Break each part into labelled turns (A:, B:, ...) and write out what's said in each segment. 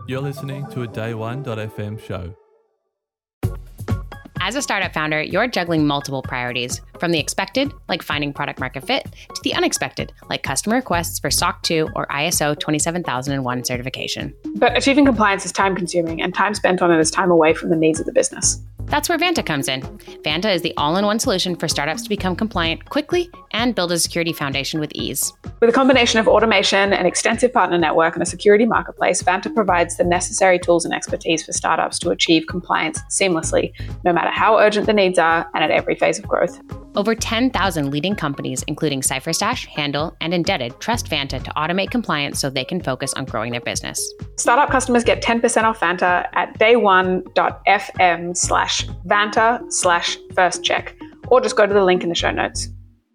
A: You're listening to a Day1.fm show.
B: As a startup founder, you're juggling multiple priorities, from the expected, like finding product market fit, to the unexpected, like customer requests for SOC 2 or ISO 27001 certification.
C: But achieving compliance is time consuming, and time spent on it is time away from the needs of the business.
B: That's where Vanta comes in. Vanta is the all-in-one solution for startups to become compliant quickly and build a security foundation with ease.
C: With a combination of automation, an extensive partner network, and a security marketplace, Vanta provides the necessary tools and expertise for startups to achieve compliance seamlessly, no matter how urgent the needs are and at every phase of growth.
B: Over 10,000 leading companies, including CipherStash, Handle, and Indebted, trust Vanta to automate compliance so they can focus on growing their business.
C: Startup customers get 10% off Vanta at day1.fm/Vanta/firstcheck, or just go to the link in the show notes.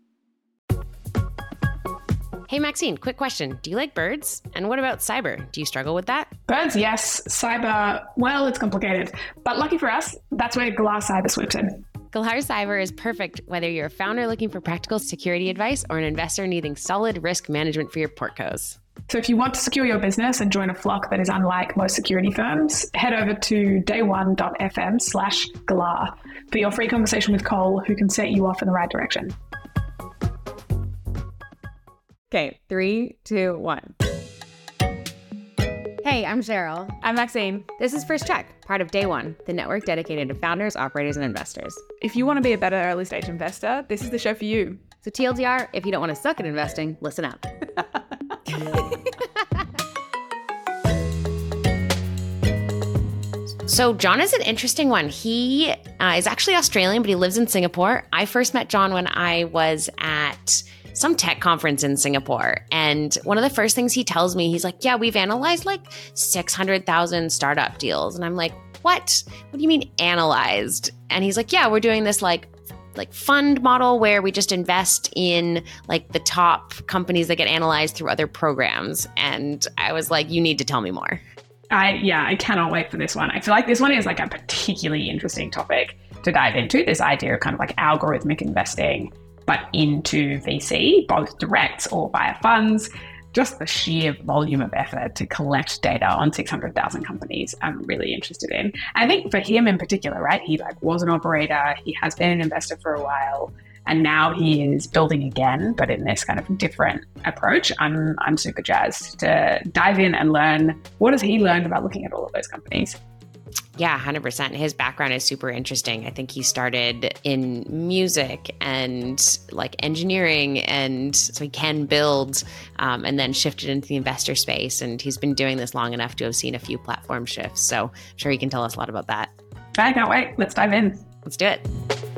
B: Hey, Maxine, quick question. Do you like birds? And what about cyber? Do you struggle with that?
D: Birds, yes. Cyber, well, it's complicated. But lucky for us, that's where Galar Cyber swoops in.
B: Galar Cyber is perfect whether you're a founder looking for practical security advice or an investor needing solid risk management for your portcos.
D: So if you want to secure your business and join a flock that is unlike most security firms, head over to day1.fm/Galar for your free conversation with Cole, who can set you off in the right direction.
E: Okay, 3, 2, 1. Hey, I'm Cheryl.
F: I'm Maxine.
E: This is First Check, part of Day One, the network dedicated to founders, operators, and investors.
F: If you want to be a better early stage investor, this is the show for you.
E: So TLDR, if you don't want to suck at investing, listen up.
B: So John is an interesting one. He is actually Australian, but he lives in Singapore. I first met John when I was at some tech conference in Singapore. And one of the first things he tells me, he's like, yeah, we've analyzed like 600,000 startup deals. And I'm like, what? What do you mean analyzed? And he's like, yeah, we're doing this like fund model where we just invest in like the top companies that get analyzed through other programs. And I was like, you need to tell me more.
D: I cannot wait for this one. I feel like this one is like a particularly interesting topic to dive into, this idea of kind of like algorithmic investing, but into VC, both direct or via funds. Just the sheer volume of effort to collect data on 600,000 companies I'm really interested in. I think for him in particular, right, he like was an operator, he has been an investor for a while, and now he is building again, but in this kind of different approach. I'm super jazzed to dive in and learn what has he learned about looking at all of those companies.
B: Yeah, 100%. His background is super interesting. I think he started in music and like engineering, and so he can build, and then shifted into the investor space. And he's been doing this long enough to have seen a few platform shifts. So I'm sure he can tell us a lot about that.
D: I can't wait. Let's dive in.
B: Let's do it.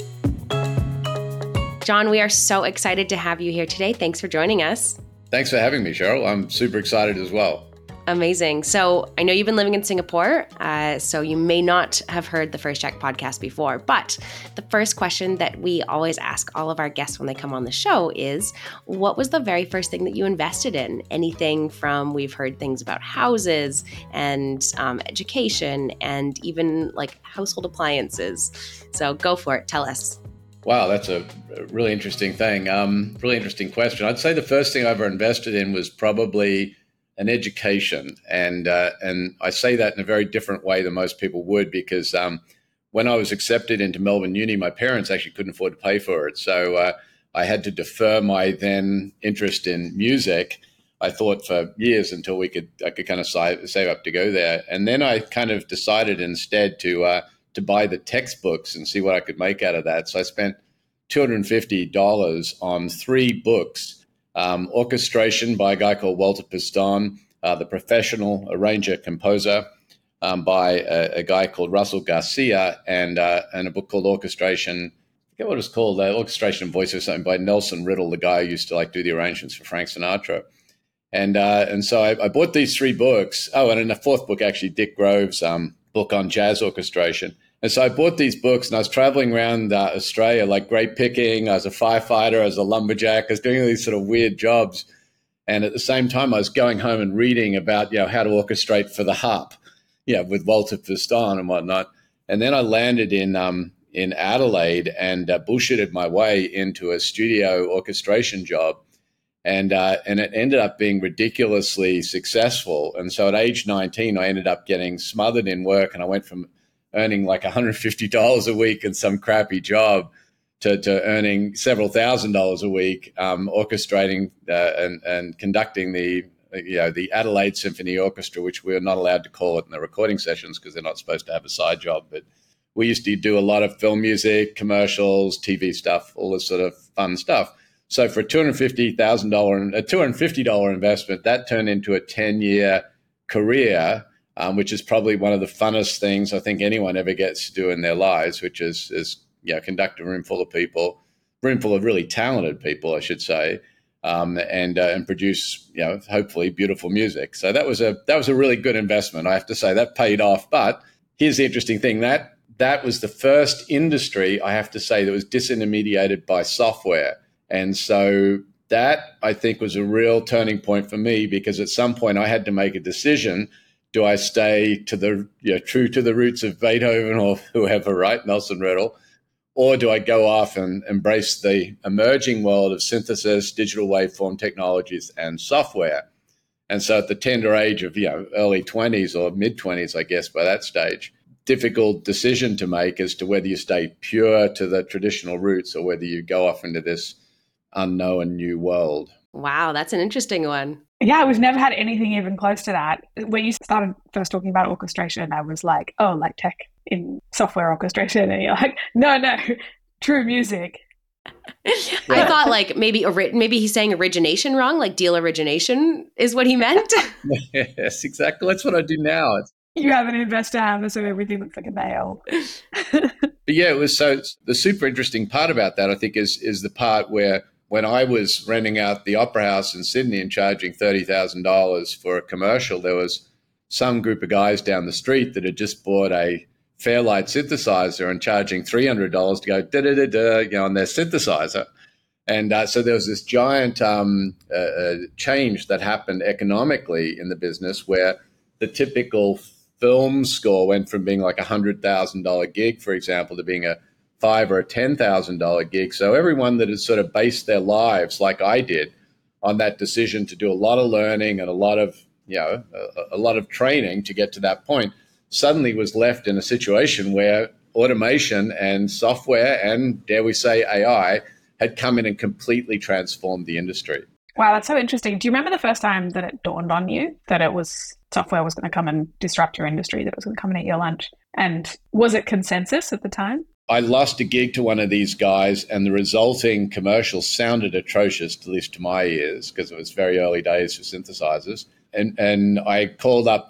B: John, we are so excited to have you here today. Thanks for joining us.
G: Thanks for having me, Cheryl. I'm super excited as well.
B: Amazing. So I know you've been living in Singapore, so you may not have heard the First Check podcast before, but the first question that we always ask all of our guests when they come on the show is, what was the very first thing that you invested in? Anything from, we've heard things about houses and education and even like household appliances. So go for it. Tell us.
G: Wow, that's a really interesting thing. Really interesting question. I'd say the first thing I ever invested in was probably an education. And I say that in a very different way than most people would, because when I was accepted into Melbourne Uni, my parents actually couldn't afford to pay for it. So I had to defer my then interest in music, I thought, for years until I could kind of save up to go there. And then I kind of decided instead to buy the textbooks and see what I could make out of that. So I spent $250 on 3 books. Orchestration by a guy called Walter Piston, The Professional Arranger Composer by a guy called Russell Garcia, and a book called Orchestration. I forget what it's called, Orchestration and Voice or something, by Nelson Riddle, the guy who used to like do the arrangements for Frank Sinatra. And so I bought these 3 books. Oh, and in the 4th book, actually, Dick Grove's book on jazz orchestration. And so I bought these books, and I was traveling around Australia, like grape picking. I was a firefighter, I was a lumberjack. I was doing all these sort of weird jobs. And at the same time, I was going home and reading about, how to orchestrate for the harp, with Walter Piston and whatnot. And then I landed in Adelaide and bullshitted my way into a studio orchestration job. And it ended up being ridiculously successful. And so at age 19, I ended up getting smothered in work, and I went from earning like $150 a week in some crappy job to earning several $1,000s a week, orchestrating and conducting the Adelaide Symphony Orchestra, which we're not allowed to call it in the recording sessions because they're not supposed to have a side job. But we used to do a lot of film music, commercials, TV stuff, all this sort of fun stuff. So for a $250 investment, that turned into a 10-year career, which is probably one of the funnest things I think anyone ever gets to do in their lives, which is conduct a room full of really talented people, I should say, and produce, hopefully beautiful music. So that was a really good investment. I have to say that paid off. But here's the interesting thing, that was the first industry, I have to say, that was disintermediated by software. And so that, I think, was a real turning point for me, because at some point I had to make a decision. Do I stay true to the roots of Beethoven or whoever, right, Nelson Riddle, or do I go off and embrace the emerging world of synthesis, digital waveform technologies, and software? And so at the tender age of early 20s or mid 20s, I guess by that stage, difficult decision to make as to whether you stay pure to the traditional roots or whether you go off into this unknown new world.
H: Wow, that's an interesting one.
D: Yeah, we've never had anything even close to that. When you started first talking about orchestration, I was like, oh, like tech in software orchestration. And you're like, no, true music.
H: I thought like maybe he's saying origination wrong, like deal origination is what he meant.
G: Yes, exactly. That's what I do now.
D: You have an investor hammer, so everything looks like a nail.
G: But yeah, it was the super interesting part about that, I think, is the part where when I was renting out the Opera House in Sydney and charging $30,000 for a commercial, there was some group of guys down the street that had just bought a Fairlight synthesizer and charging $300 to go da-da-da-da, on their synthesizer. And so there was this giant change that happened economically in the business, where the typical film score went from being like $100,000 gig, for example, to being a $5,000 or a $10,000 gig. So everyone that had sort of based their lives, like I did, on that decision to do a lot of learning and a lot of training to get to that point, suddenly was left in a situation where automation and software and, dare we say, AI had come in and completely transformed the industry.
D: Wow, that's so interesting. Do you remember the first time that it dawned on you that software was going to come and disrupt your industry, that it was going to come and eat your lunch? And was it consensus at the time?
G: I lost a gig to one of these guys, and the resulting commercial sounded atrocious, at least to my ears, because it was very early days for synthesizers. And I called up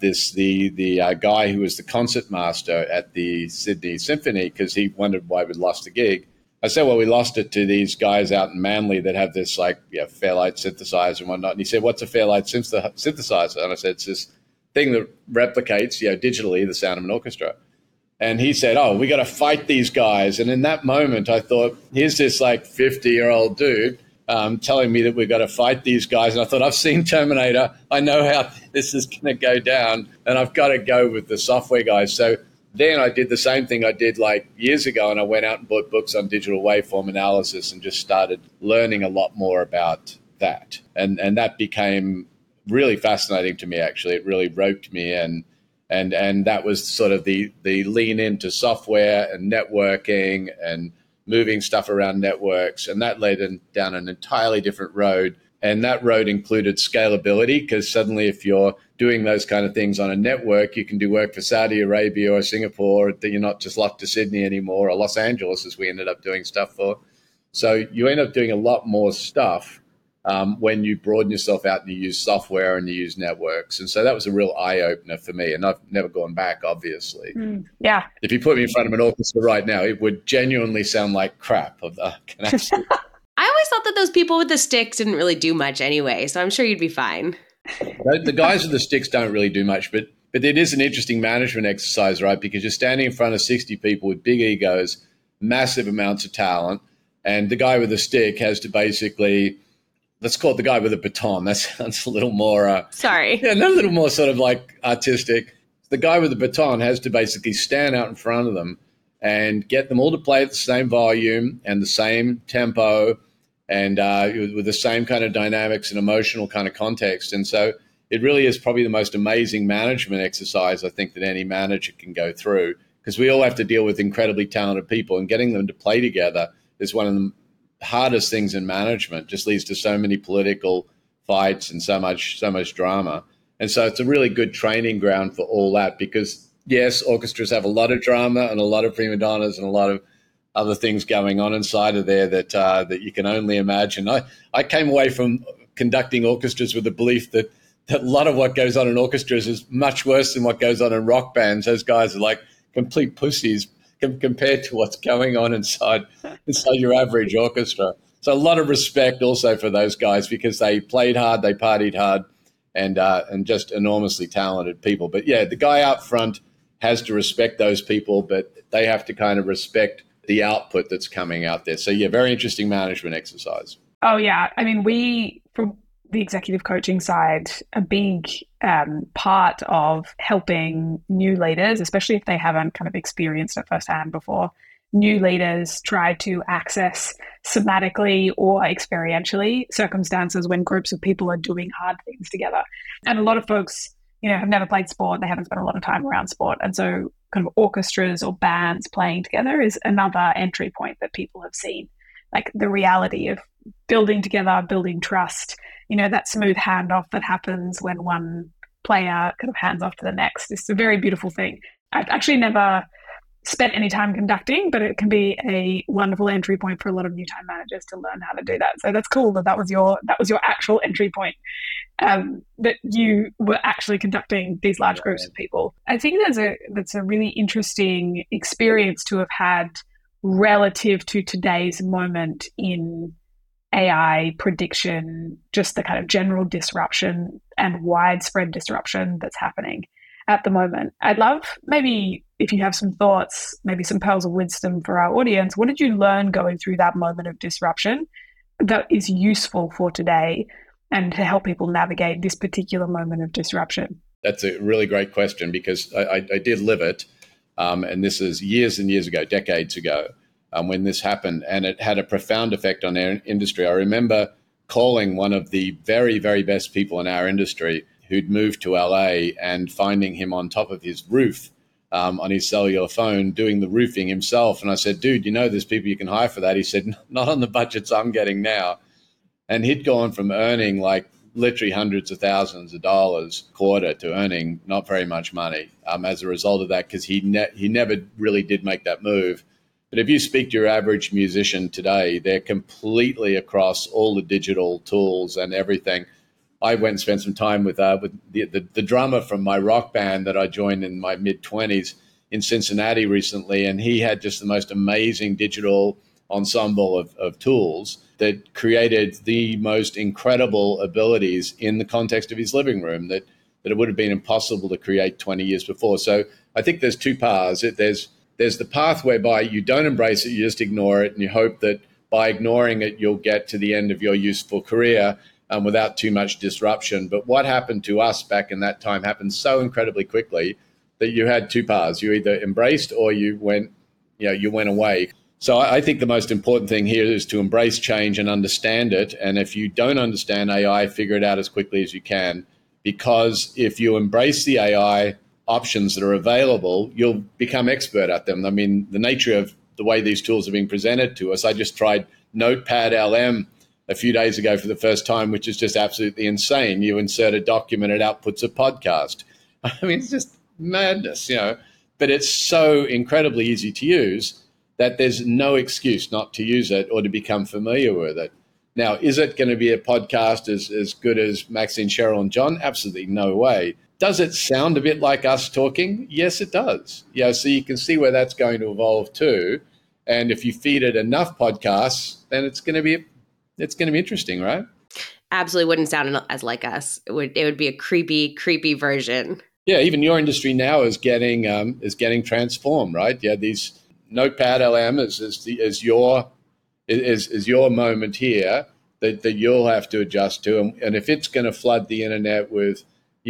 G: the guy who was the concert master at the Sydney Symphony, because he wondered why we'd lost the gig. I said, well, we lost it to these guys out in Manly that have this Fairlight synthesizer and whatnot. And he said, what's a Fairlight synthesizer? And I said, it's this thing that replicates digitally the sound of an orchestra. And he said, oh, we got to fight these guys. And in that moment, I thought, here's this 50-year-old dude telling me that we've got to fight these guys. And I thought, I've seen Terminator. I know how this is going to go down. And I've got to go with the software guys. So then I did the same thing I did years ago. And I went out and bought books on digital waveform analysis and just started learning a lot more about that. And that became really fascinating to me, actually. It really roped me in. And that was sort of the lean into software and networking and moving stuff around networks. And that led down an entirely different road. And that road included scalability, because suddenly if you're doing those kind of things on a network, you can do work for Saudi Arabia or Singapore, that you're not just locked to Sydney anymore, or Los Angeles, as we ended up doing stuff for. So you end up doing a lot more stuff when you broaden yourself out and you use software and you use networks. And so that was a real eye-opener for me. And I've never gone back, obviously.
D: Yeah.
G: If you put me in front of an orchestra right now, it would genuinely sound like crap.
H: I always thought that those people with the sticks didn't really do much anyway, so I'm sure you'd be fine.
G: The guys with the sticks don't really do much, but it is an interesting management exercise, right? Because you're standing in front of 60 people with big egos, massive amounts of talent, and the guy with the stick has to basically... Let's call it the guy with a baton. That sounds a little more...
H: Sorry.
G: Yeah, a little more sort of artistic. The guy with the baton has to basically stand out in front of them and get them all to play at the same volume and the same tempo and with the same kind of dynamics and emotional kind of context. And so it really is probably the most amazing management exercise I think that any manager can go through, because we all have to deal with incredibly talented people, and getting them to play together is one of the hardest things in management. Just leads to so many political fights and so much drama. And so it's a really good training ground for all that, because yes, orchestras have a lot of drama and a lot of prima donnas and a lot of other things going on inside of there that you can only imagine. I came away from conducting orchestras with the belief that a lot of what goes on in orchestras is much worse than what goes on in rock bands. Those guys are like complete pussies compared to what's going on inside your average orchestra. So a lot of respect also for those guys, because they played hard, they partied hard, and just enormously talented people. But yeah, the guy up front has to respect those people, but they have to kind of respect the output that's coming out there. So yeah, very interesting management exercise.
D: Oh yeah. I mean, we, from the executive coaching side, a big part of helping new leaders, especially if they haven't kind of experienced it firsthand before, new leaders try to access somatically or experientially circumstances when groups of people are doing hard things together. And a lot of folks, have never played sport. They haven't spent a lot of time around sport. And so kind of orchestras or bands playing together is another entry point that people have seen. Like the reality of building together, building trust, that smooth handoff that happens when one player kind of hands off to the next. It's a very beautiful thing. I've actually never spent any time conducting, but it can be a wonderful entry point for a lot of new time managers to learn how to do that. So that's cool that was your actual entry point, that you were actually conducting these large groups of people. I think that's a really interesting experience to have had relative to today's moment in AI prediction, just the kind of general disruption and widespread disruption that's happening at the moment. I'd love maybe if you have some thoughts, maybe some pearls of wisdom for our audience. What did you learn going through that moment of disruption that is useful for today and to help people navigate this particular moment of disruption?
G: That's a really great question, because I did live it. And this is years and years ago, decades ago, when this happened, and it had a profound effect on our industry. I remember calling one of the very, very best people in our industry who'd moved to LA and finding him on top of his roof on his cellular phone doing the roofing himself. And I said, dude, there's people you can hire for that. He said, not on the budgets I'm getting now. And he'd gone from earning like literally hundreds of thousands of dollars a quarter to earning not very much money as a result of that, because he never really did make that move. But if you speak to your average musician today, they're completely across all the digital tools and everything. I went and spent some time with the drummer from my rock band that I joined in my mid-20s in Cincinnati recently, and he had just the most amazing digital ensemble of tools that created the most incredible abilities in the context of his living room that it would have been impossible to create 20 years before. So I think there's two paths. There's the path whereby you don't embrace it, you just ignore it, and you hope that by ignoring it, you'll get to the end of your useful career without too much disruption. But what happened to us back in that time happened so incredibly quickly that you had two paths. You either embraced or you went away. So I think the most important thing here is to embrace change and understand it. And if you don't understand AI, figure it out as quickly as you can, because if you embrace the AI options that are available, you'll become expert at them. I mean, the nature of the way these tools are being presented to us, I just tried Notepad LM a few days ago for the first time, which is just absolutely insane. You insert a document, it outputs a podcast. I mean, it's just madness, but it's so incredibly easy to use that there's no excuse not to use it or to become familiar with it. Now, is it going to be a podcast as good as Maxine, Cheryl, and John? Absolutely no way. Does it sound a bit like us talking? Yes, it does. So you can see where that's going to evolve too. And if you feed it enough podcasts, then it's going to be interesting, right?
H: Absolutely wouldn't sound as like us. It would be a creepy version.
G: Yeah, even your industry now is getting transformed, right? Yeah, these Notepad LM is your moment here that you'll have to adjust to, and if it's going to flood the internet with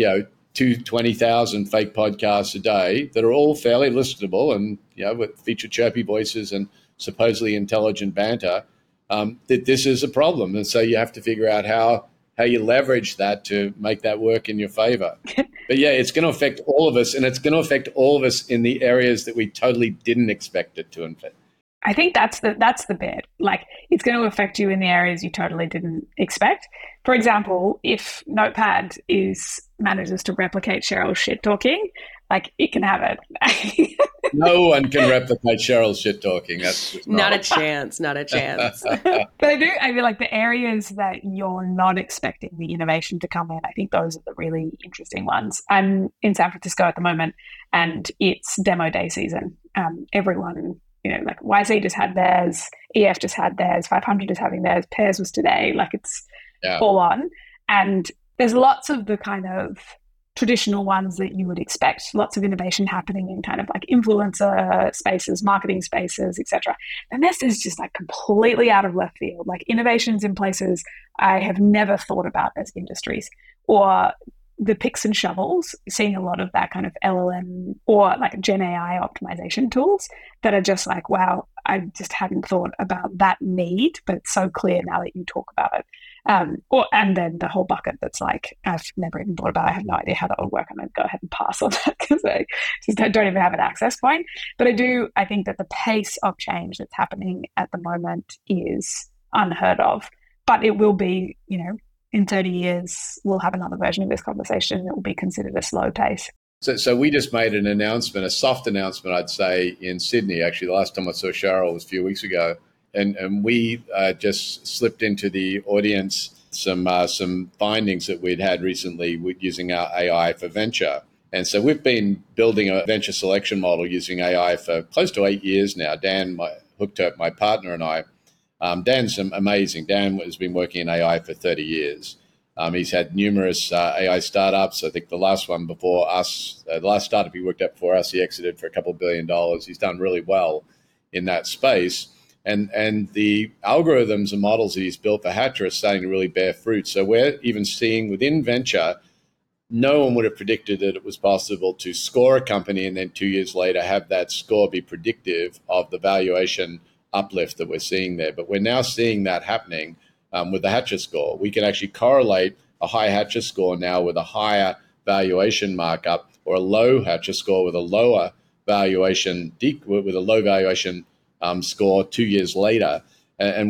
G: 20,000 fake podcasts a day that are all fairly listenable and with feature chirpy voices and supposedly intelligent banter, that this is a problem. And so you have to figure out how you leverage that to make that work in your favor. But yeah, it's going to affect all of us, and it's going to affect all of us in the areas that we totally didn't expect it to affect.
D: I think that's the bit. Like, it's going to affect you in the areas you totally didn't expect. For example, if Notepad manages to replicate Cheryl's shit talking, like, it can have it.
G: No one can replicate Cheryl's shit talking. That's just
H: not a chance. Not a chance.
D: But I feel like the areas that you're not expecting the innovation to come in, I think those are the really interesting ones. I'm in San Francisco at the moment, and it's demo day season. Everyone, like YC just had theirs, EF just had theirs, 500 is having theirs, Pairs was today. Like, it's full on. And there's lots of the kind of traditional ones that you would expect, lots of innovation happening in kind of like influencer spaces, marketing spaces, etc. And this is just like completely out of left field, like innovations in places I have never thought about as industries, or the picks and shovels, seeing a lot of that kind of LLM or like Gen AI optimization tools that are just like, wow, I just hadn't thought about that need, but it's so clear now that you talk about it. And then the whole bucket that's like, I've never even thought about, I have no idea how that would work. I'm going to go ahead and pass on that because I just don't even have an access point. But I think that the pace of change that's happening at the moment is unheard of. But it will be, in 30 years, we'll have another version of this conversation. It will be considered a slow pace.
G: So we just made an announcement, a soft announcement, I'd say, in Sydney. Actually, the last time I saw Cheryl was a few weeks ago. And we just slipped into the audience some findings that we'd had recently using our AI for venture. And so we've been building a venture selection model using AI for close to 8 years now. Dan hooked up, my partner, and I. Dan's amazing. Dan has been working in AI for 30 years. He's had numerous AI startups. I think the last one before us, the last startup he worked at before us, he exited for a couple $1 billion. He's done really well in that space. And the algorithms and models that he's built for Hatcher are starting to really bear fruit. So we're even seeing within venture, no one would have predicted that it was possible to score a company and then 2 years later have that score be predictive of the valuation uplift that we're seeing there. But we're now seeing that happening with the Hatcher score. We can actually correlate a high Hatcher score now with a higher valuation markup, or a low Hatcher score with a lower valuation, with a low valuation score 2 years later. And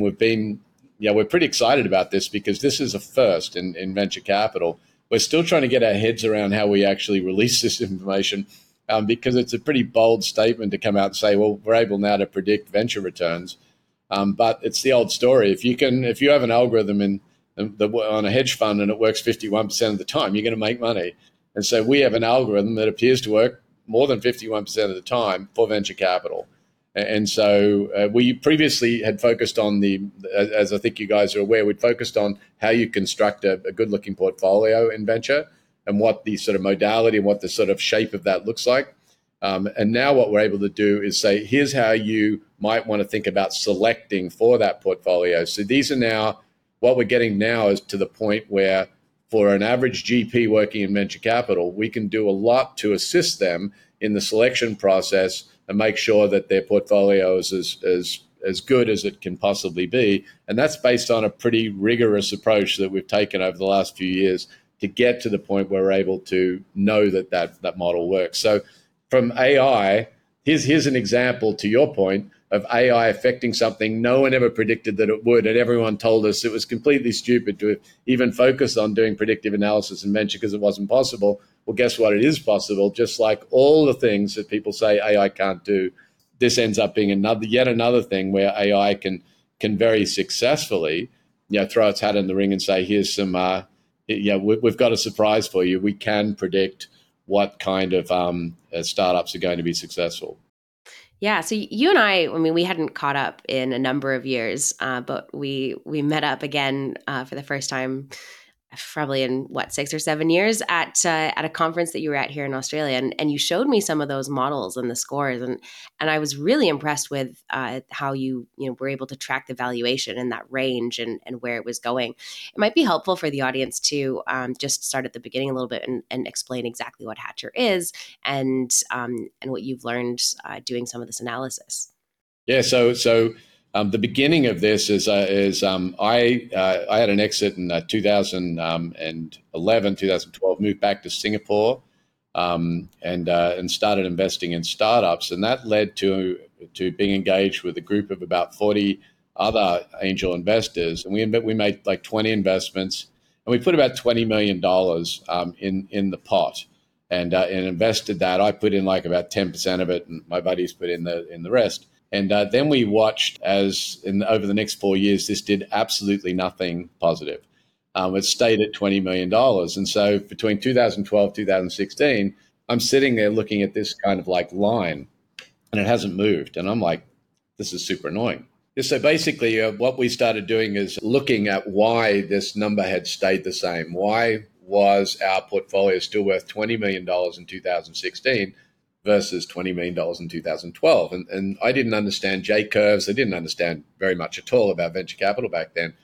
G: we're pretty excited about this because this is a first in venture capital. We're still trying to get our heads around how we actually release this information, because it's a pretty bold statement to come out and say, well, we're able now to predict venture returns. But it's the old story. If you have an algorithm on a hedge fund and it works 51% of the time, you're going to make money. And so we have an algorithm that appears to work more than 51% of the time for venture capital. And so we previously had focused on as I think you guys are aware, we'd focused on how you construct a good-looking portfolio in venture and what the sort of modality and what the sort of shape of that looks like. And now what we're able to do is say, here's how you might want to think about selecting for that portfolio. So these are now, what we're getting now is to the point where for an average GP working in venture capital, we can do a lot to assist them in the selection process and make sure that their portfolio is as good as it can possibly be. And that's based on a pretty rigorous approach that we've taken over the last few years to get to the point where we're able to know that model works. So from AI, here's an example, to your point, of AI affecting something no one ever predicted that it would, and everyone told us it was completely stupid to even focus on doing predictive analysis in venture because it wasn't possible. Well, guess what? It is possible. Just like all the things that people say AI can't do, this ends up being yet another thing where AI can very successfully, throw its hat in the ring and say, here's some, we've got a surprise for you. We can predict what kind of startups are going to be successful.
H: Yeah, so you and I mean, we hadn't caught up in a number of years, but we met up again for the first time probably in 6 or 7 years at a conference that you were at here in Australia, and you showed me some of those models and the scores, and I was really impressed with how you were able to track the valuation in that range and where it was going. It might be helpful for the audience to just start at the beginning a little bit and explain exactly what Hatcher is and what you've learned doing some of this analysis.
G: Yeah, so The beginning of this is I had an exit in 2011, 2012, moved back to Singapore, and started investing in startups, and that led to being engaged with a group of about 40 other angel investors, and we made like 20 investments, and we put about $20 million in the pot, and invested that. I put in like about 10% of it, and my buddies put in the rest. And then we watched as over the next 4 years, this did absolutely nothing positive. It stayed at $20 million. And so between 2012, 2016, I'm sitting there looking at this kind of like line, and it hasn't moved. And I'm like, this is super annoying. So basically what we started doing is looking at why this number had stayed the same. Why was our portfolio still worth $20 million in 2016? Versus $20 million in 2012. And I didn't understand J-curves. I didn't understand very much at all about venture capital back then.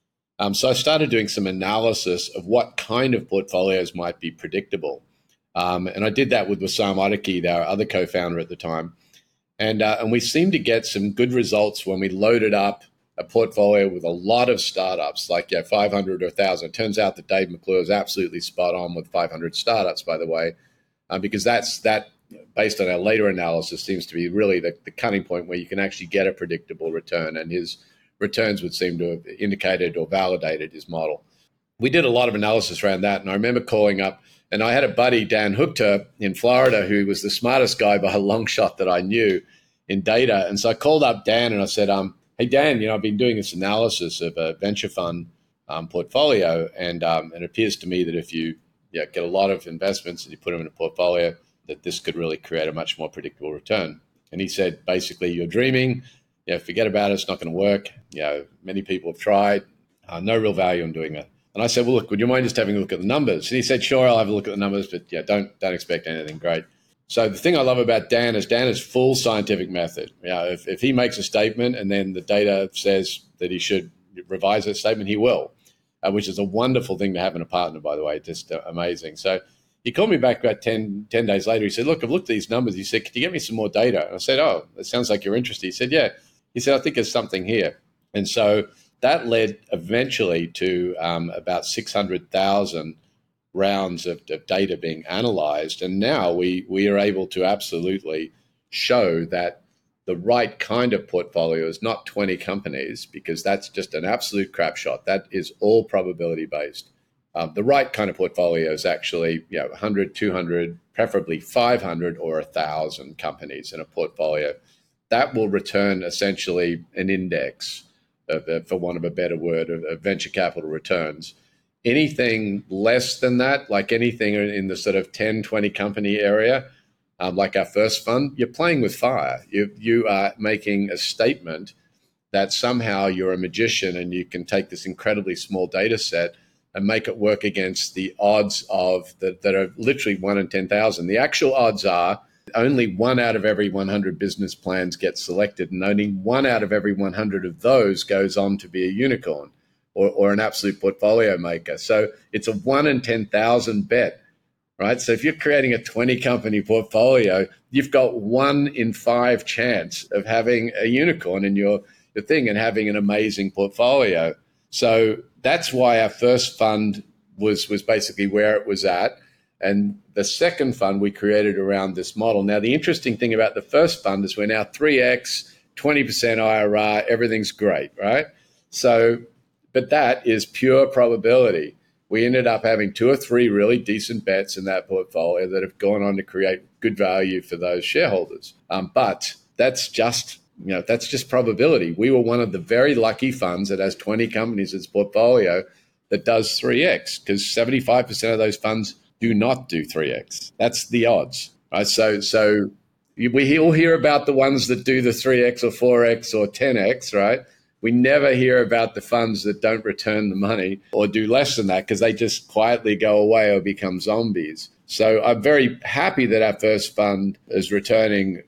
G: So I started doing some analysis of what kind of portfolios might be predictable. And I did that with Wissam Ottaqui, our other co-founder at the time. And we seemed to get some good results when we loaded up a portfolio with a lot of startups, like 500 or 1,000. It turns out that Dave McClure is absolutely spot on with 500 startups, by the way, because that based on our later analysis, seems to be really the cutting point where you can actually get a predictable return. And his returns would seem to have indicated or validated his model. We did a lot of analysis around that. And I remember calling up, and I had a buddy, Dan Huchter, in Florida, who was the smartest guy by a long shot that I knew in data. And so I called up Dan and I said, hey, Dan, I've been doing this analysis of a venture fund portfolio. And it appears to me that if you get a lot of investments and you put them in a portfolio, that this could really create a much more predictable return. And he said, basically, you're dreaming. Forget about it. It's not going to work. Many people have tried. No real value in doing that. And I said, well, look, would you mind just having a look at the numbers? And he said, sure, I'll have a look at the numbers, but don't expect anything great. So the thing I love about Dan is full scientific method. If he makes a statement and then the data says that he should revise that statement, he will, which is a wonderful thing to have in a partner, by the way, just amazing. So he called me back about 10 days later. He said, look, I've looked at these numbers. He said, could you get me some more data? And I said, oh, that sounds like you're interested. He said, yeah. He said, I think there's something here. And so that led eventually to about 600,000 rounds of data being analyzed. And now we are able to absolutely show that the right kind of portfolio is not 20 companies, because that's just an absolute crap shot. That is all probability based. The right kind of portfolio is actually 100, 200, preferably 500 or 1,000 companies in a portfolio. That will return essentially an index, for want of a better word, of venture capital returns. Anything less than that, like anything in the sort of 10, 20 company area, like our first fund, you're playing with fire. You are making a statement that somehow you're a magician and you can take this incredibly small data set and make it work against the odds of that are literally 1 in 10,000. The actual odds are only 1 out of every 100 business plans gets selected, and only 1 out of every 100 of those goes on to be a unicorn or an absolute portfolio maker. So it's a 1 in 10,000 bet, right? So if you're creating a 20 company portfolio, you've got 1 in 5 chance of having a unicorn in your thing and having an amazing portfolio. So that's why our first fund was basically where it was at. And the second fund we created around this model. Now, the interesting thing about the first fund is we're now 3x, 20% IRR, everything's great, right? So, but that is pure probability. We ended up having 2 or 3 really decent bets in that portfolio that have gone on to create good value for those shareholders. But that's just probability. We were one of the very lucky funds that has 20 companies in its portfolio that does 3x, because 75% of those funds do not do 3x. That's the odds, right? So we all hear about the ones that do the 3x or 4x or 10x, right? We never hear about the funds that don't return the money or do less than that because they just quietly go away or become zombies. So I'm very happy that our first fund is returning,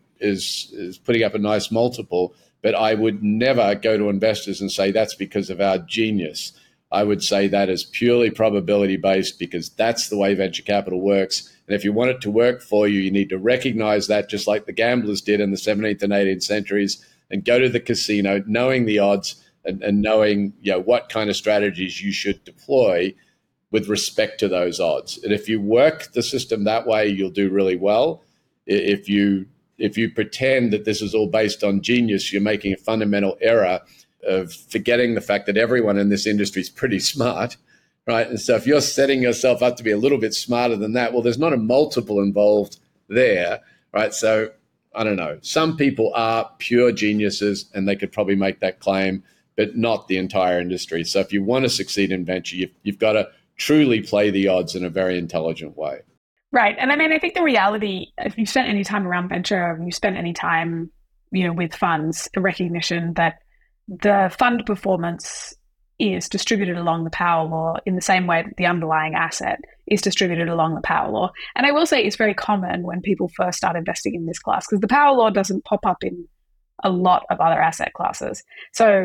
G: is putting up a nice multiple, but I would never go to investors and say that's because of our genius. I would say that is purely probability based because that's the way venture capital works. And if you want it to work for you, you need to recognize that, just like the gamblers did in the 17th and 18th centuries, and go to the casino knowing the odds and knowing what kind of strategies you should deploy with respect to those odds. And if you work the system that way, you'll do really well. If you pretend that this is all based on genius, you're making a fundamental error of forgetting the fact that everyone in this industry is pretty smart, right? And so if you're setting yourself up to be a little bit smarter than that, well, there's not a multiple involved there, right? So I don't know. Some people are pure geniuses and they could probably make that claim, but not the entire industry. So if you want to succeed in venture, you've got to truly play the odds in a very intelligent way.
D: Right. And I mean, I think the reality, if you spent any time around venture, you spent any time, with funds, the recognition that the fund performance is distributed along the power law in the same way that the underlying asset is distributed along the power law. And I will say it's very common when people first start investing in this class, because the power law doesn't pop up in a lot of other asset classes. So,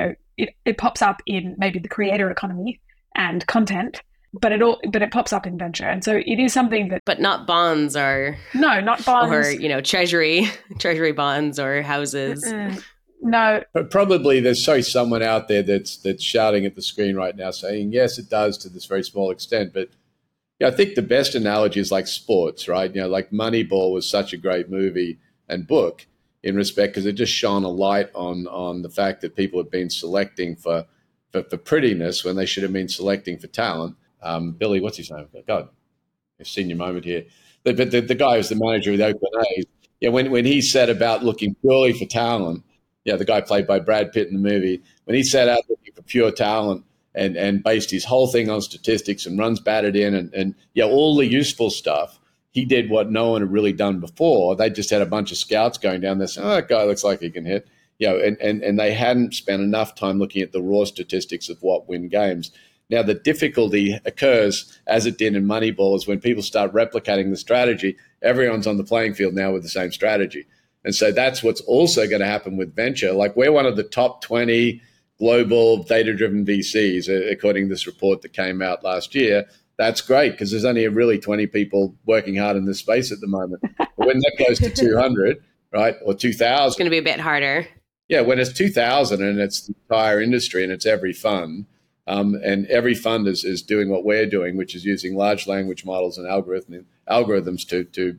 D: it pops up in maybe the creator economy and content, but it pops up in venture. And so it is something that...
H: But not bonds or...
D: No, not bonds.
H: Or, treasury bonds or houses.
D: No.
G: But probably there's someone out there that's shouting at the screen right now saying, yes, it does to this very small extent. But I think the best analogy is like sports, right? Like Moneyball was such a great movie and book in respect because it just shone a light on the fact that people have been selecting for prettiness when they should have been selecting for talent. Billy, what's his name? God, a senior moment here. But the guy who's the manager of the Oakland A's, when he said about looking purely for talent, the guy played by Brad Pitt in the movie, when he set out looking for pure talent and based his whole thing on statistics and runs batted in and all the useful stuff, he did what no one had really done before. They just had a bunch of scouts going down there saying, that guy looks like he can hit. And they hadn't spent enough time looking at the raw statistics of what win games. Now, the difficulty occurs, as it did in Moneyball, is when people start replicating the strategy, everyone's on the playing field now with the same strategy. And so that's what's also going to happen with venture. Like, we're one of the top 20 global data-driven VCs, according to this report that came out last year. That's great because there's only really 20 people working hard in this space at the moment. But when that goes to 200, right, or 2,000.
H: It's going to be a bit harder.
G: Yeah, when it's 2,000 and it's the entire industry and it's every fund, and every fund is doing what we're doing, which is using large language models and algorithms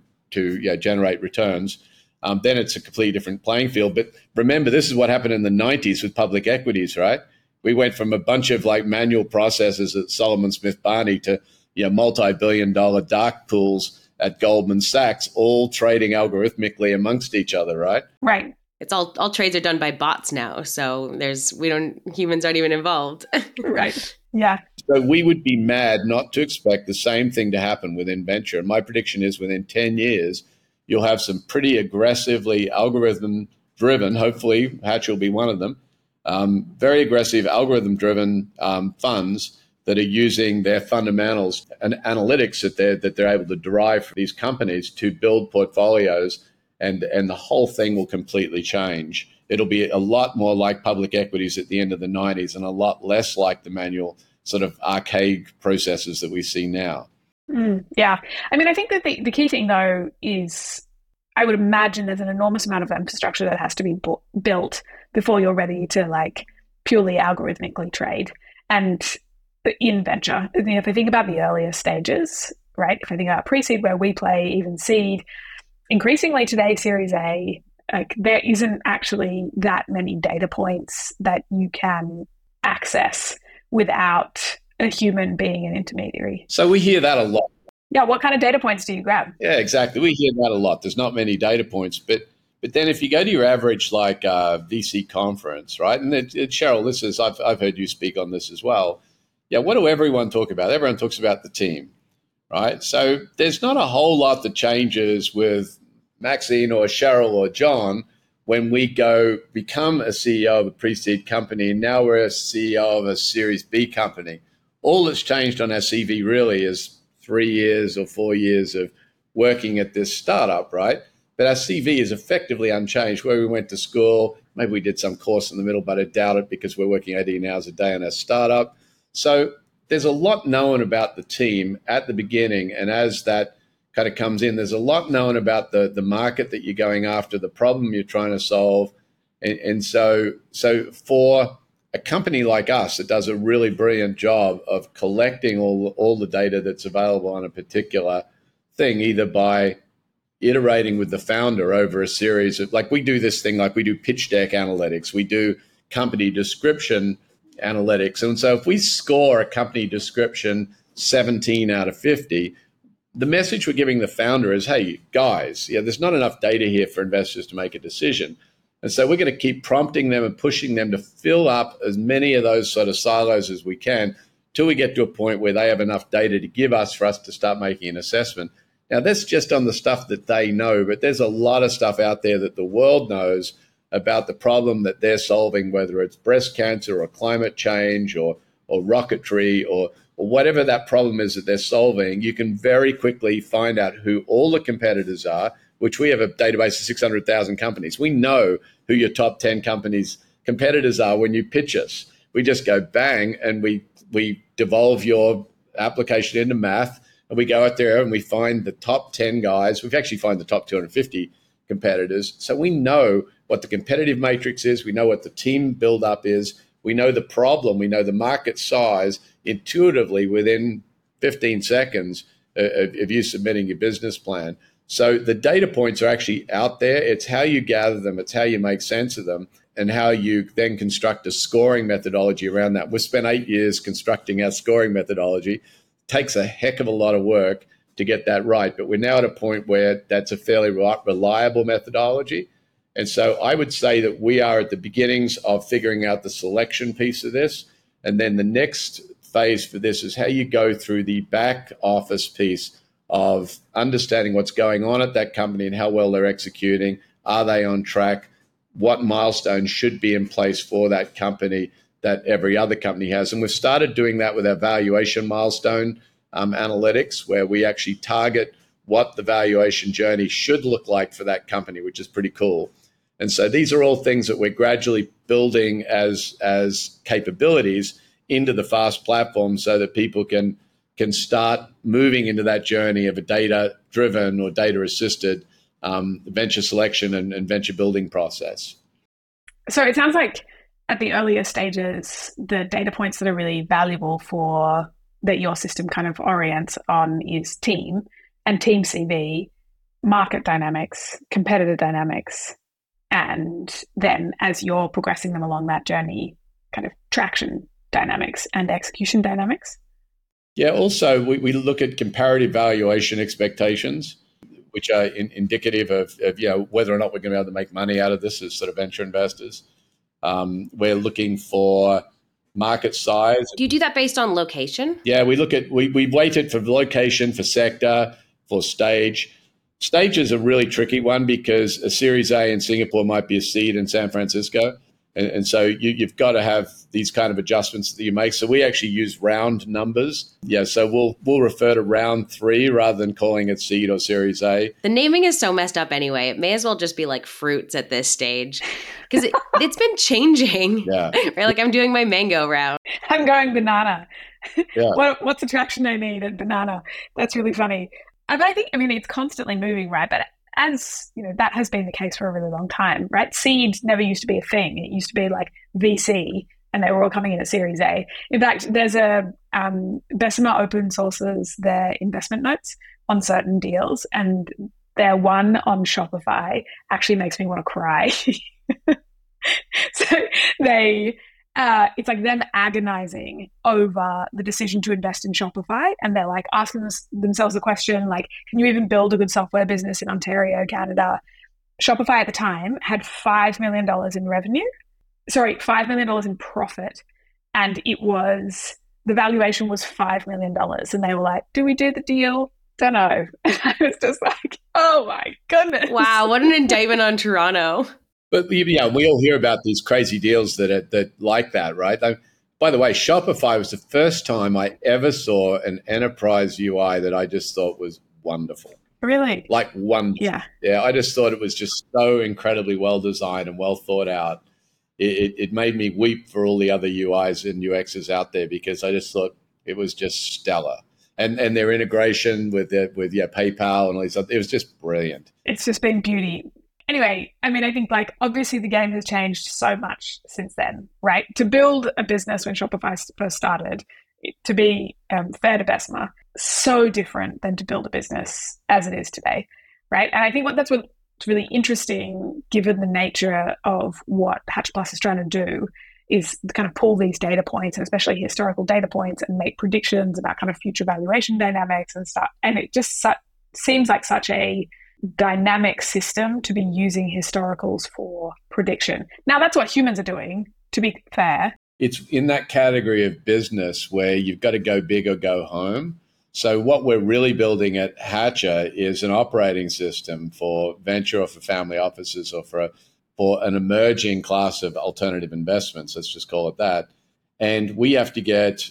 G: to generate returns, then it's a completely different playing field. But remember, this is what happened in the 90s with public equities, right? We went from a bunch of like manual processes at Solomon Smith Barney to multi-billion-dollar dark pools at Goldman Sachs, all trading algorithmically amongst each other, right?
D: Right.
H: It's all trades are done by bots now, so humans aren't even involved.
D: Right. Yeah.
G: So we would be mad not to expect the same thing to happen within venture. And my prediction is within 10 years, you'll have some pretty aggressively algorithm-driven, hopefully Hatch will be one of them, very aggressive algorithm-driven funds that are using their fundamentals and analytics that they're able to derive from these companies to build portfolios, and the whole thing will completely change. It'll be a lot more like public equities at the end of the 90s and a lot less like the manual sort of archaic processes that we see now.
D: Yeah. I mean, I think that the key thing, though, is I would imagine there's an enormous amount of infrastructure that has to be built before you're ready to like purely algorithmically trade. And in venture, if I think about the earlier stages, right, if I think about pre-seed where we play, even seed, increasingly today, Series A, like there isn't actually that many data points that you can access without a human being an intermediary.
G: So we hear that a lot.
D: Yeah, what kind of data points do you grab?
G: Yeah, exactly. We hear that a lot. There's not many data points, but then if you go to your average like VC conference, right? And Cheryl, I've heard you speak on this as well. Yeah, what do everyone talk about? Everyone talks about the team, right? So there's not a whole lot that changes with Maxine or Cheryl or John when we go become a CEO of a pre-seed company, and now we're a CEO of a Series B company. All that's changed on our CV really is 3 years or 4 years of working at this startup, right? But our CV is effectively unchanged. Where we went to school, maybe we did some course in the middle, but I doubt it because we're working 18 hours a day on our startup. So there's a lot known about the team at the beginning, and as that kind of comes in, there's a lot known about the market that you're going after, the problem you're trying to solve, And so for a company like us that does a really brilliant job of collecting all the data that's available on a particular thing, either by iterating with the founder over a series of, like we do this thing, like we do pitch deck analytics, we do company description analytics. And so if we score a company description 17 out of 50, the message we're giving the founder is, hey, guys, there's not enough data here for investors to make a decision. And so we're going to keep prompting them and pushing them to fill up as many of those sort of silos as we can till we get to a point where they have enough data to give us for us to start making an assessment. Now, that's just on the stuff that they know, but there's a lot of stuff out there that the world knows about the problem that they're solving, whether it's breast cancer or climate change or rocketry or whatever that problem is that they're solving. You can very quickly find out who all the competitors are, which we have a database of 600,000 companies. We know who your top 10 competitors are when you pitch us. We just go bang and we devolve your application into math, and we go out there and we find the top 10 guys. We've actually found the top 250 competitors. So we know what the competitive matrix is. We know what the team buildup is. We know the problem. We know the market size intuitively within 15 seconds of you submitting your business plan. So the data points are actually out there. It's how you gather them. It's how you make sense of them and how you then construct a scoring methodology around that. We've spent 8 years constructing our scoring methodology. It takes a heck of a lot of work to get that right. But we're now at a point where that's a fairly reliable methodology. And so I would say that we are at the beginnings of figuring out the selection piece of this. And then the next phase for this is how you go through the back office piece of understanding what's going on at that company and how well they're executing. Are they on track? What milestones should be in place for that company that every other company has? And we've started doing that with our valuation milestone analytics, where we actually target what the valuation journey should look like for that company, which is pretty cool. And so these are all things that we're gradually building as capabilities into the FAST platform so that people can start moving into that journey of a data-driven or data-assisted venture selection and venture building process.
D: So it sounds like at the earlier stages, the data points that are really valuable for that your system kind of orients on is team and team CV, market dynamics, competitor dynamics, and then as you're progressing them along that journey, kind of traction dynamics and execution dynamics.
G: Yeah, also we look at comparative valuation expectations, which are indicative of whether or not we're going to be able to make money out of this as sort of venture investors. We're looking for market size.
H: Do you do that based on location?
G: Yeah, we weight it for location, for sector, for stage. Stage is a really tricky one because a Series A in Singapore might be a seed in San Francisco. And so you've got to have these kind of adjustments that you make. So we actually use round numbers. Yeah, so we'll refer to round 3 rather than calling it seed or Series A.
H: The naming is so messed up anyway. It may as well just be like fruits at this stage because it's been changing.
G: Yeah.
H: Right? Like I'm doing my mango round.
D: I'm going banana.
G: Yeah.
D: What's the traction I need at banana? That's really funny. But I think, it's constantly moving, right? But as you know, that has been the case for a really long time, right? Seed never used to be a thing. It used to be like VC, and they were all coming in at Series A. In fact, there's Bessemer open sources their investment notes on certain deals, and their one on Shopify actually makes me want to cry. So it's like them agonizing over the decision to invest in Shopify. And they're like asking themselves the question, like, can you even build a good software business in Ontario, Canada? Shopify at the time had $5 million in revenue. Sorry, $5 million in profit. And the valuation was $5 million. And they were like, do we do the deal? Don't know. And I was just like, oh my goodness.
H: Wow, what an indictment on Toronto.
G: But we all hear about these crazy deals that like that, right? By the way, Shopify was the first time I ever saw an enterprise UI that I just thought was wonderful.
D: Really?
G: Like wonderful. Yeah. I just thought it was just so incredibly well designed and well thought out. It made me weep for all the other UIs and UXs out there because I just thought it was just stellar. And their integration with PayPal and all these other, it was just brilliant.
D: It's just been beauty. Anyway, I mean, I think like obviously the game has changed so much since then, right? To build a business when Shopify first started, to be fair to Bessemer, so different than to build a business as it is today, right? And I think that's what's really interesting, given the nature of what Hatch Plus is trying to do, is kind of pull these data points, and especially historical data points, and make predictions about kind of future valuation dynamics and stuff. And it just seems like such a dynamic system to be using historicals for prediction. Now, that's what humans are doing, to be fair.
G: It's in that category of business where you've got to go big or go home. So what we're really building at Hatcher is an operating system for venture or for family offices or for an emerging class of alternative investments. Let's just call it that. And we have to get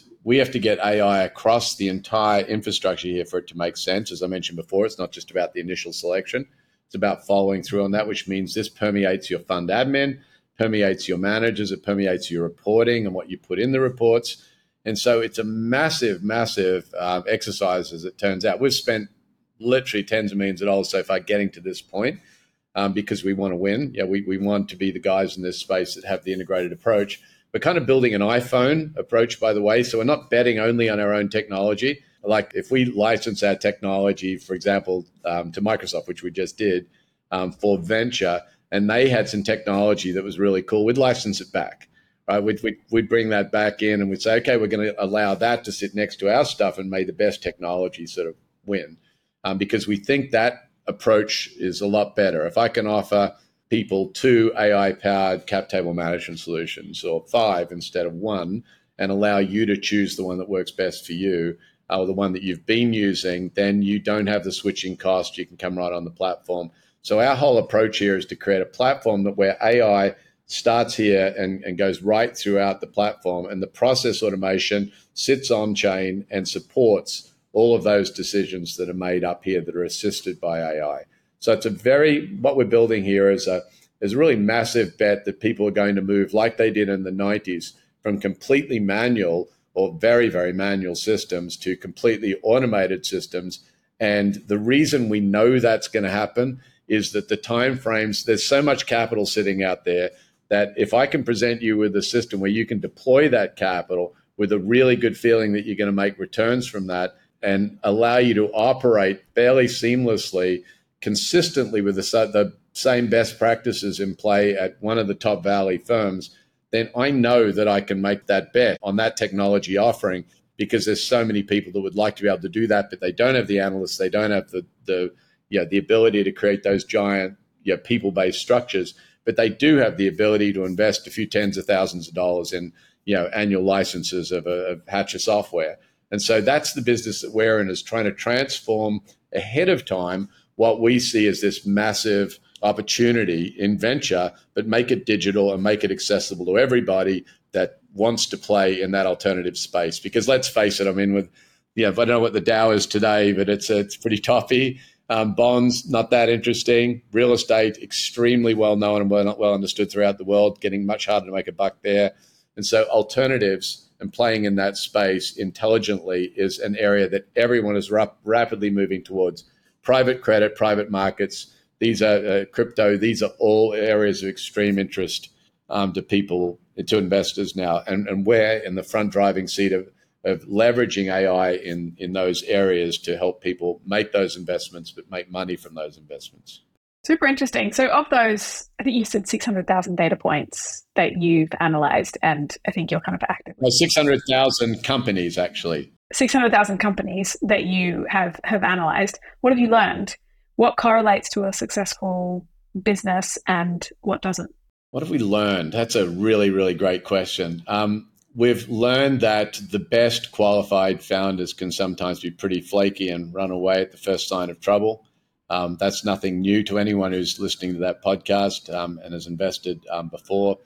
G: AI across the entire infrastructure here for it to make sense. As I mentioned before, it's not just about the initial selection. It's about following through on that, which means this permeates your fund admin, permeates your managers, it permeates your reporting and what you put in the reports. And so it's a massive, massive exercise, as it turns out. We've spent literally tens of millions of dollars so far getting to this point because we want to win. Yeah, we want to be the guys in this space that have the integrated approach. We're kind of building an iPhone approach, by the way. So we're not betting only on our own technology. Like if we license our technology, for example, to Microsoft, which we just did for venture, and they had some technology that was really cool, we'd license it back. Right? We'd bring that back in and we'd say, okay, we're going to allow that to sit next to our stuff and may the best technology sort of win. Because we think that approach is a lot better. If I can offer people 2 AI-powered cap table management solutions, or 5 instead of 1, and allow you to choose the one that works best for you, or the one that you've been using, then you don't have the switching cost. You can come right on the platform. So our whole approach here is to create a platform where AI starts here and goes right throughout the platform, and the process automation sits on chain and supports all of those decisions that are made up here that are assisted by AI. So it's what we're building here is a really massive bet that people are going to move, like they did in the 90s, from completely manual or very, very manual systems to completely automated systems. And the reason we know that's going to happen is that the timeframes, there's so much capital sitting out there that if I can present you with a system where you can deploy that capital with a really good feeling that you're going to make returns from that and allow you to operate fairly seamlessly, consistently with the same best practices in play at one of the top Valley firms, then I know that I can make that bet on that technology offering, because there's so many people that would like to be able to do that, but they don't have the analysts, they don't have the ability to create those giant people-based structures, but they do have the ability to invest a few tens of thousands of dollars in annual licenses of Hatcher software. And so that's the business that we're in, is trying to transform ahead of time what we see as this massive opportunity in venture, but make it digital and make it accessible to everybody that wants to play in that alternative space. Because let's face it, I mean, I don't know what the Dow is today, but it's pretty toppy. Bonds, not that interesting. Real estate, extremely well known and well understood throughout the world, getting much harder to make a buck there. And so alternatives and playing in that space intelligently is an area that everyone is rapidly moving towards. Private credit, private markets, these are crypto, these are all areas of extreme interest to people, to investors now. And we're in the front driving seat of leveraging AI in those areas to help people make those investments, but make money from those investments.
D: Super interesting. So of those, I think you said 600,000 data points that you've analyzed, and I think you're kind of active.
G: Well, 600,000 companies, actually.
D: 600,000 companies that you have analyzed. What have you learned? What correlates to a successful business and what doesn't?
G: What have we learned? That's a really, really great question. We've learned that the best qualified founders can sometimes be pretty flaky and run away at the first sign of trouble. That's nothing new to anyone who's listening to that podcast and has invested before.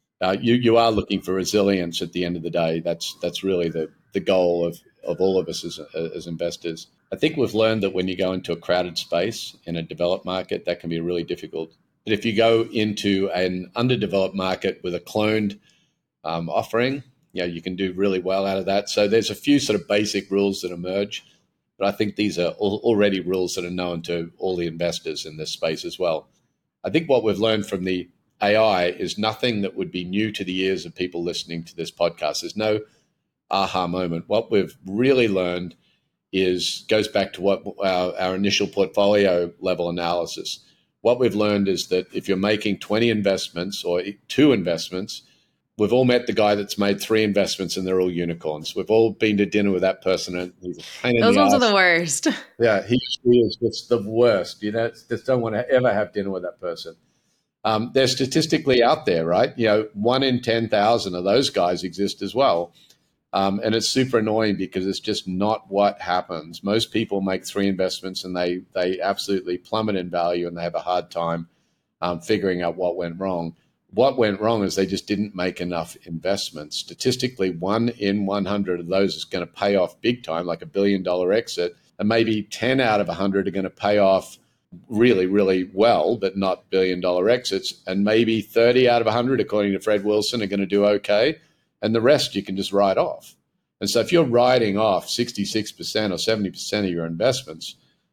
G: You are looking for resilience at the end of the day. That's really the goal of all of us as investors. I think we've learned that when you go into a crowded space in a developed market, that can be really difficult. But if you go into an underdeveloped market with a cloned offering, you can do really well out of that. So there's a few sort of basic rules that emerge, but I think these are already rules that are known to all the investors in this space as well. I think what we've learned from the AI is nothing that would be new to the ears of people listening to this podcast. There's no aha moment. What we've really learned goes back to what our initial portfolio level analysis. What we've learned is that if you're making 20 investments or 2 investments, we've all met the guy that's made 3 investments and they're all unicorns. We've all been to dinner with that person and he's a pain in the
B: Those ones
G: ass.
B: are the worst.
G: Yeah, he is just the worst. Just don't want to ever have dinner with that person. They're statistically out there, right? 1 in 10,000 of those guys exist as well. And it's super annoying because it's just not what happens. Most people make 3 investments and they absolutely plummet in value and they have a hard time figuring out what went wrong. What went wrong is they just didn't make enough investments. Statistically, 1 in 100 of those is going to pay off big time, like $1 billion exit, and maybe 10 out of 100 are going to pay off really, really well, but not $1 billion exits. And maybe 30 out of 100, according to Fred Wilson, are going to do okay. And the rest you can just write off. And so if you're writing off 66% or 70% of your investments,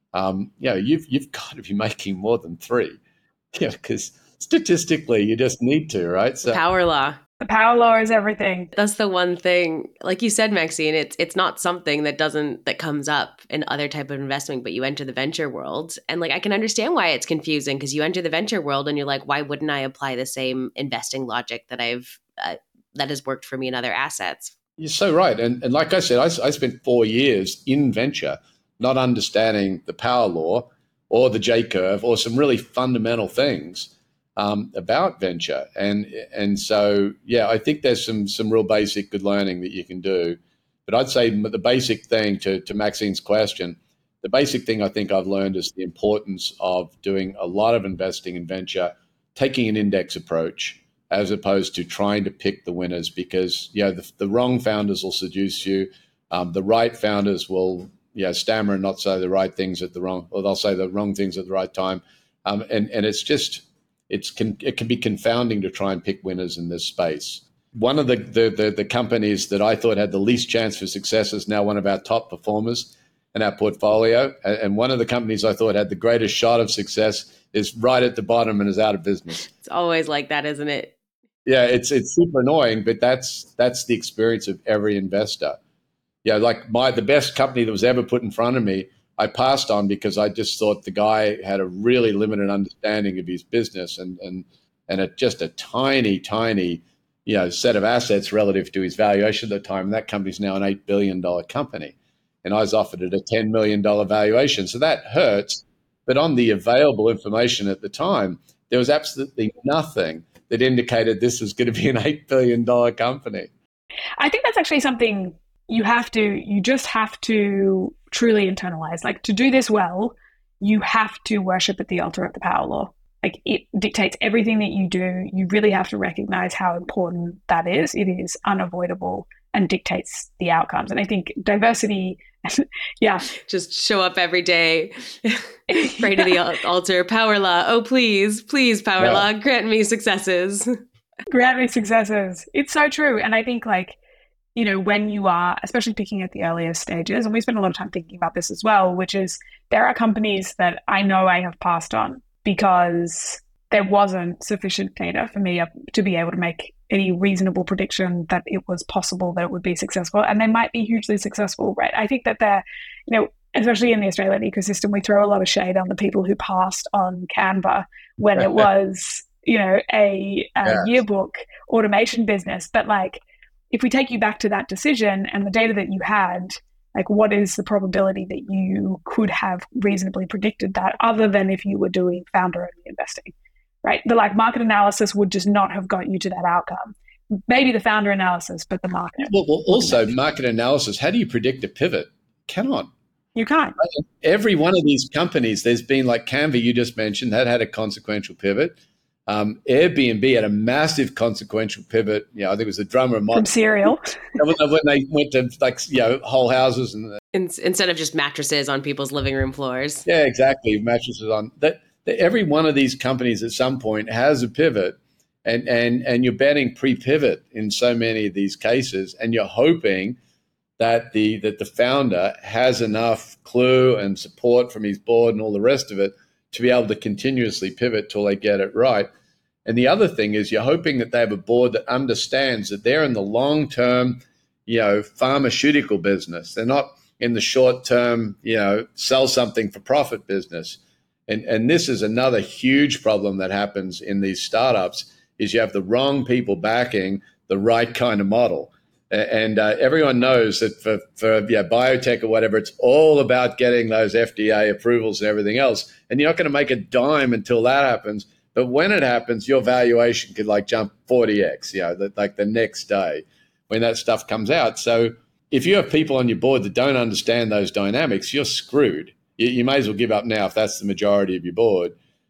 G: you've got to be making more than 3. Because statistically, you just need to, right? So
B: Power law.
D: The power law is everything.
B: That's the one thing, like you said, Maxine, it's not something that comes up in other type of investing, but you enter the venture world. And like, I can understand why it's confusing because you enter the venture world and you're like, why wouldn't I apply the same investing logic that that has worked for me in other assets?
G: You're so right. And like I said, I spent 4 years in venture, not understanding the power law or the J curve or some really fundamental things about venture. And so, yeah, I think there's some real basic good learning that you can do. But I'd say the basic thing to Maxine's question, the basic thing I think I've learned is the importance of doing a lot of investing in venture, taking an index approach, as opposed to trying to pick the winners, because the wrong founders will seduce you. The right founders will stammer and not say the right things or they'll say the wrong things at the right time. And it's just it can be confounding to try and pick winners in this space. One of the companies that I thought had the least chance for success is now one of our top performers in our portfolio. And one of the companies I thought had the greatest shot of success is right at the bottom and is out of business.
B: It's always like that, isn't it?
G: Yeah, it's super annoying, but that's the experience of every investor. Yeah, like the best company that was ever put in front of me, I passed on because I just thought the guy had a really limited understanding of his business and just a tiny set of assets relative to his valuation at the time. And that company's now an $8 billion company, and I was offered it a $10 million valuation, so that hurts. But on the available information at the time, there was absolutely nothing that indicated this was going to be an $8 billion company.
D: I think that's actually something you just have to truly internalize. Like, to do this well, you have to worship at the altar of the power law. Like, it dictates everything that you do. You really have to recognize how important that is. It is unavoidable and dictates the outcomes. And I think diversity, yeah.
B: Just show up every day, pray to the altar, power law. Oh, please, power law, grant me successes.
D: Grant me successes. It's so true. And I think, when you are, especially picking at the earliest stages, and we spend a lot of time thinking about this as well, which is there are companies that I know I have passed on because there wasn't sufficient data for me to be able to make any reasonable prediction that it was possible that it would be successful, and they might be hugely successful, right? I think that especially in the Australian ecosystem, we throw a lot of shade on the people who passed on Canva when it was, a yearbook automation business. But if we take you back to that decision and the data that you had, what is the probability that you could have reasonably predicted that, other than if you were doing founder-only investing, right? The market analysis would just not have got you to that outcome. Maybe the founder analysis, but the market.
G: Well, also market analysis. How do you predict a pivot? Cannot.
D: You can't.
G: Every one of these companies, there's been Canva, you just mentioned, that had a consequential pivot. Airbnb had a massive consequential pivot. I think it was the drummer
D: from Serial.
G: when they went to whole houses and
B: instead of just mattresses on people's living room floors.
G: Yeah, exactly. Mattresses on that. Every one of these companies at some point has a pivot, and you're betting pre-pivot in so many of these cases, and you're hoping that the founder has enough clue and support from his board and all the rest of it to be able to continuously pivot till they get it right. And the other thing is you're hoping that they have a board that understands that they're in the long-term, pharmaceutical business. They're not in the short-term, sell something for profit business. And this is another huge problem that happens in these startups is you have the wrong people backing the right kind of model. And everyone knows that for biotech or whatever, it's all about getting those FDA approvals and everything else. And you're not going to make a dime until that happens. But when it happens, your valuation could jump 40x, the next day when that stuff comes out. So if you have people on your board that don't understand those dynamics, you're screwed. You may as well give up now if that's the majority of your board.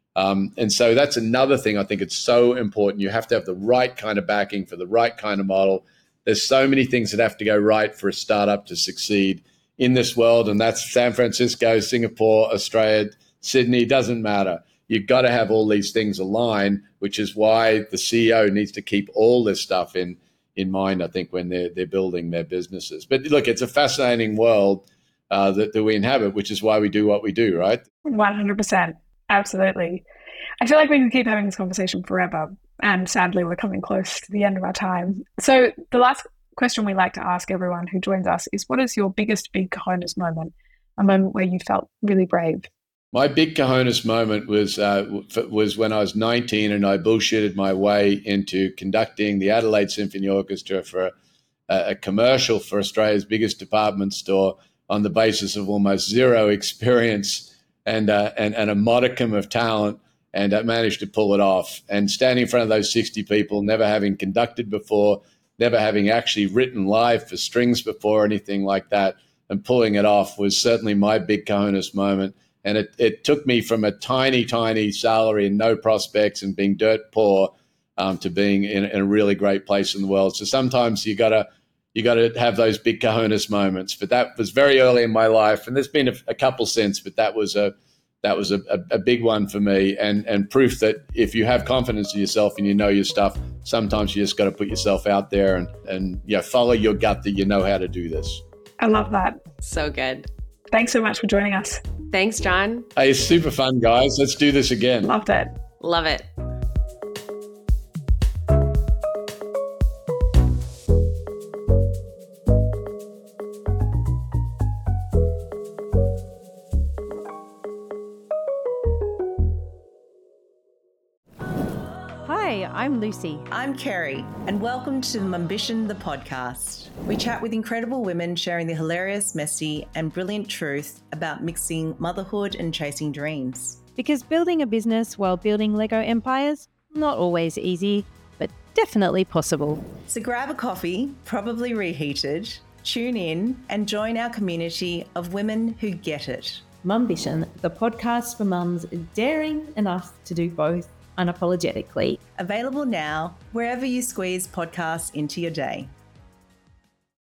G: And so that's another thing I think it's so important. You have to have the right kind of backing for the right kind of model. There's so many things that have to go right for a startup to succeed in this world, and that's San Francisco, Singapore, Australia, Sydney, doesn't matter. You've got to have all these things aligned, which is why the CEO needs to keep all this stuff in mind, I think, when they're building their businesses. But look, it's a fascinating world that we inhabit, which is why we do what we do, right?
C: 100%. Absolutely. I feel like we can keep having this conversation forever. And sadly, we're coming close to the end of our time. So the last question we like to ask everyone who joins us is, what is your biggest big cojones moment? A moment where you felt really brave?
G: My big cojones moment was when I was 19 and I bullshitted my way into conducting the Adelaide Symphony Orchestra for a commercial for Australia's biggest department store on the basis of almost zero experience and a modicum of talent. And I managed to pull it off. And standing in front of those 60 people, never having conducted before, never having actually written live for strings before, anything like that, and pulling it off was certainly my big cojones moment. And it took me from a tiny, tiny salary and no prospects and being dirt poor to being in a really great place in the world. So sometimes you gotta have those big cojones moments. But that was very early in my life, and there's been a couple since. But that was a big one for me, and proof that if you have confidence in yourself and you know your stuff, sometimes you just got to put yourself out there and follow your gut that you know how to do this.
C: I love that.
B: So good.
C: Thanks so much for joining us.
B: Thanks, John.
G: Hey, it's super fun, guys. Let's do this again.
C: Loved it.
B: Love it.
I: Hi, I'm Lucy.
J: I'm Kerry, and welcome to Mumbition, the podcast. We chat with incredible women sharing the hilarious, messy, and brilliant truth about mixing motherhood and chasing dreams.
I: Because building a business while building Lego empires, not always easy, but definitely possible.
J: So grab a coffee, probably reheated, tune in, and join our community of women who get it.
I: Mumbition, the podcast for mums daring enough to do both unapologetically.
J: Available now wherever you squeeze podcasts into your day.